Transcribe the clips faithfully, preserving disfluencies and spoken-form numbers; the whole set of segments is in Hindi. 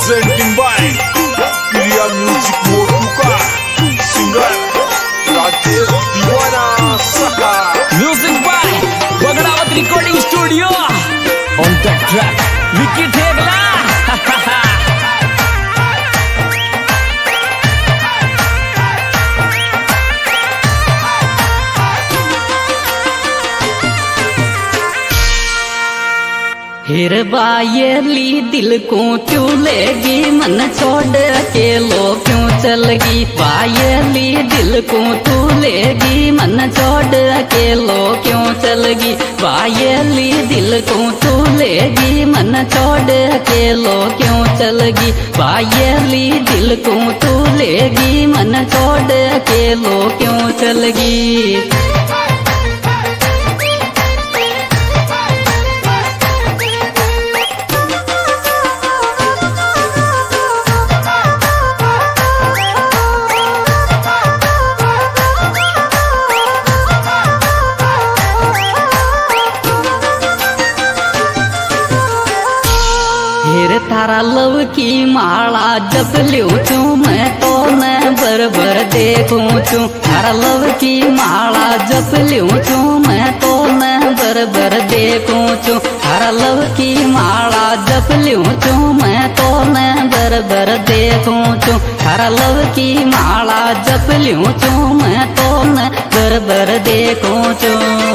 presenting by Priya Music Motuka, singer Rajesh Diwana Saka. Music by Bagdawat Recording Studio. On the track, Vicky Thegla. फिर बायली दिल को क्यों लेगी, मन छोड़ के लो क्यों चलगी। बायली दिल को तू लेगी, मन छोड़ के लो क्यों चलगी। बायली दिल को तू लेगी, मन छोड़ के लो क्यों चलगी। बायली दिल को तू लेगी, मन छोड़ के लो क्यों चलगी। फिर थारा लव की माला जब लियो चू, मैं तो न बर बर देखूं चू। थारा लव की माला जब लियो चू, मैं तो न बर बर देखूं चू। थारा लव की माला जब लियो चू, मैं तो न बर बर देखूं चू। थारा लव की माला जब लियो चू, मैं तो न बर बर देखूं चू।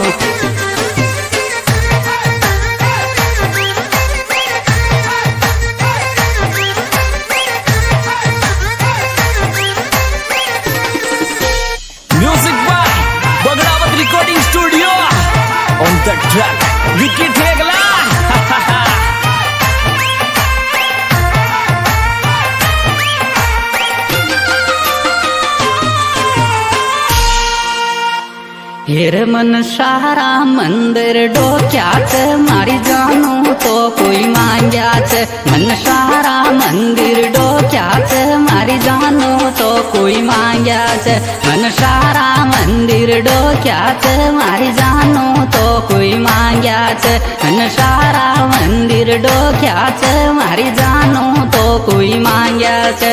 Recording Studio. On the track, Vicky Thegla. फिर मन सारा मंदिर डोक्याच, मारी जानू तो कोई मांग्याच। मन सारा मंदिर डोक्याच, मारी जानू तो कोई मांग्याच। मन सारा मंदिर डोक्याच, मारी जानू तो कोई मांग्याच। मन सारा मंदिर डोक्याच, मारी जानू तो कोई मांग्याच।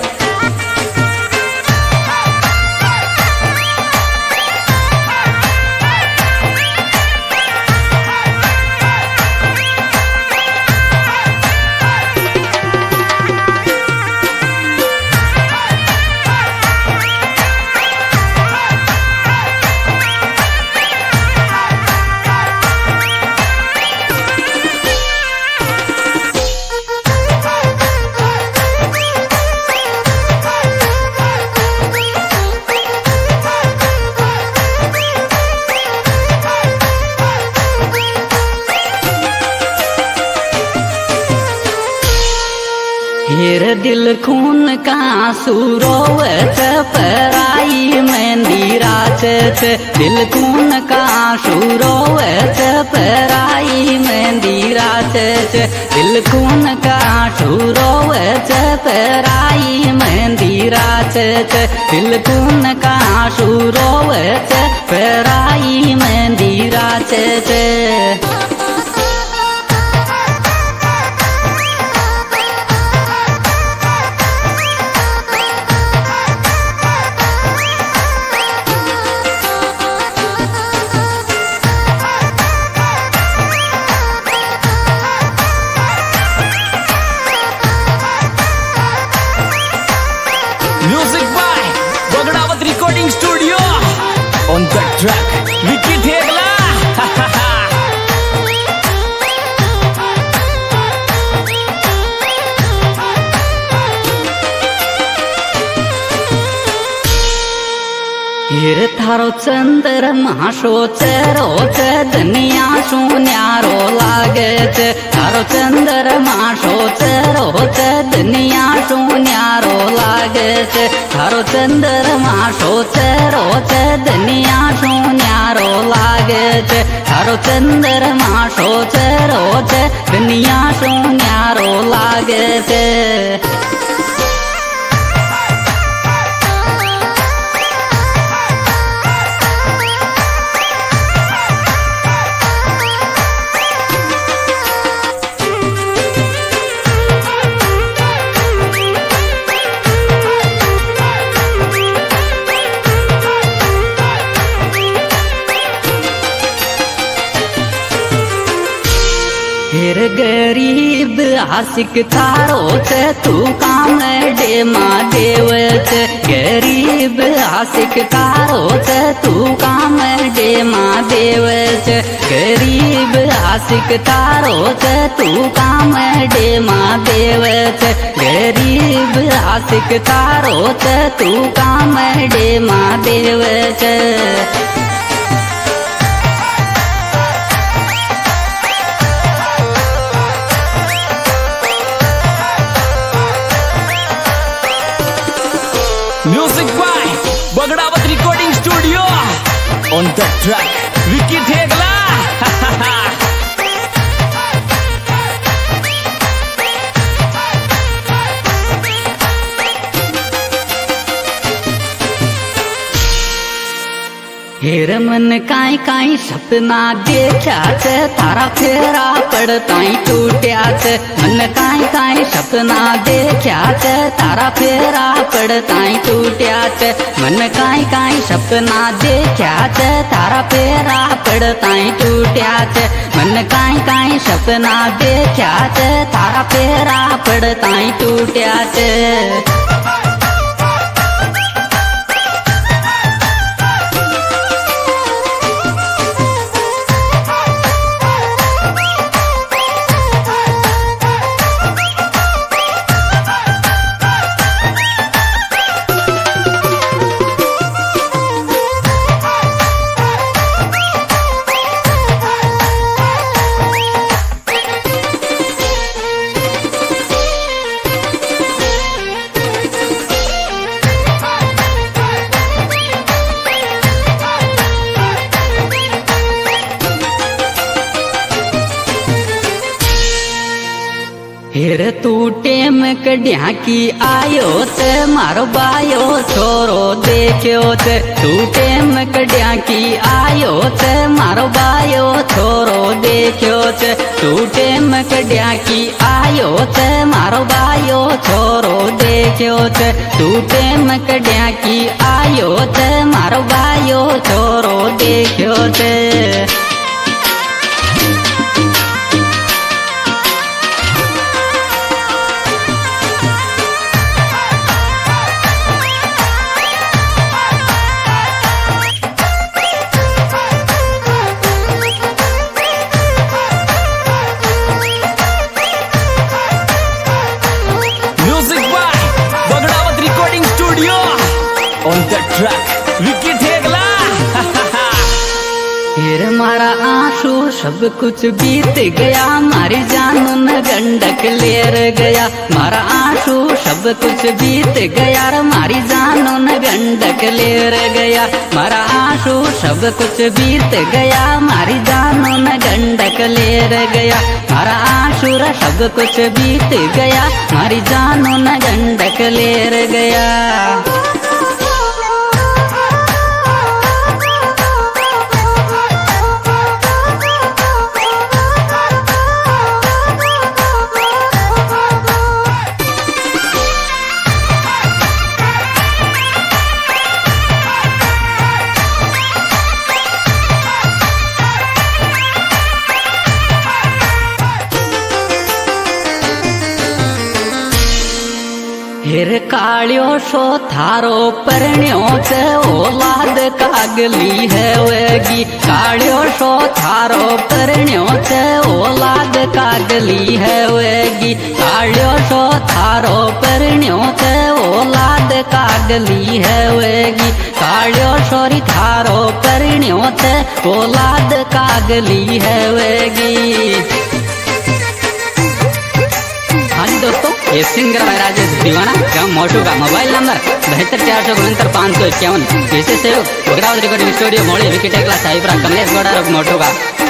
फिर दिल खून का सुरोवच, पराई मेहंदी राचच। दिल खून का सुरोवच, पराई मेहंदी राचच। दिल खून का सुरोवच, पराई मेहंदी राचच। दिल खून का सुरोवच, पराई mehndi राचच। Music by Bagdawat Recording Studio. On the track, Vicky Thegla. फिर थारो चंद्रमा सोच रोच, दुनिया सुन्यारो लागे छे। थारो चंद्रमा सोच रोच, दुनिया सुन्यारो लागे छे। थारो चंद्रमा सोच रोच, दुनिया सुन्यारो लागे छे। थारो चंद्रमा सोच रोच, दुनिया सुन्यारो लागे छे। हेर गरीब आशिक थारो च तू काम डे महादेव च गरीब आशिक थारो च तू काम डे महादेव च गरीब आशिक थारो च तू काम डे महादेव च गरीब आशिक थारो च तू काम डे महादेव च Music by Bagdawat Recording Studio. On the track, Vicky Thegla. हेर मन काई काई सपना देखा च थारा फेरा पड़ताई टूट्या च मन काई काई सपना देखा च थारा फेरा पड़ताई टूट्या च मन काई काई सपना देखा च थारा फेरा पड़ताई टूट्या च मन काई काई सपना देखा च थारा फेरा पड़ताई टूट्या च हेर तू टेम कड्या की आयो ते मारो बायो छोरो देखो ते तू टेम कड्या की आयो ते मारो बायो छोरो देखो ते तू टेम कड्या की आयो ते मारो बायो छोरो देखो ते तू टेम कड्या की आयो ते मारो बायो छोरो देखो ते On the track, Vicky Thegla. हेर मारा आंसू सब कुछ बीत गया मारी जानू न गंडक लेर गया मारा आंसू सब कुछ बीत गया मारी जानू न गंडक लेर गया मारा आंसू सब कुछ बीत गया मारी जानू न गंडक लेर गया मारा आंसू सब कुछ बीत गया मारी जानू न गंडक लेर गया हेर कालियो सो थारो परण्यो च औलाद कागली है वेगी कालियो सो थारो परण्यो च औलाद कागली है वेगी कालियो सो थारो परण्यो च औलाद कागली है वेगी कालियो सोरी थारो परण्यो च औलाद कागली है वेगी। हाँ जी दोस्तों, ये सिंगर है राजेश दीवाना गाँव मोटू का मोबाइल नंबर बहत्तर चार सौ उनहत्तर पाँच सौ इक्यावन। विशेष सहयोग बगड़ावत रिकॉर्डिंग स्टूडियो मोड़ी विकेट क्लास साहिबरा कमलेश गौड़ा मोटू का।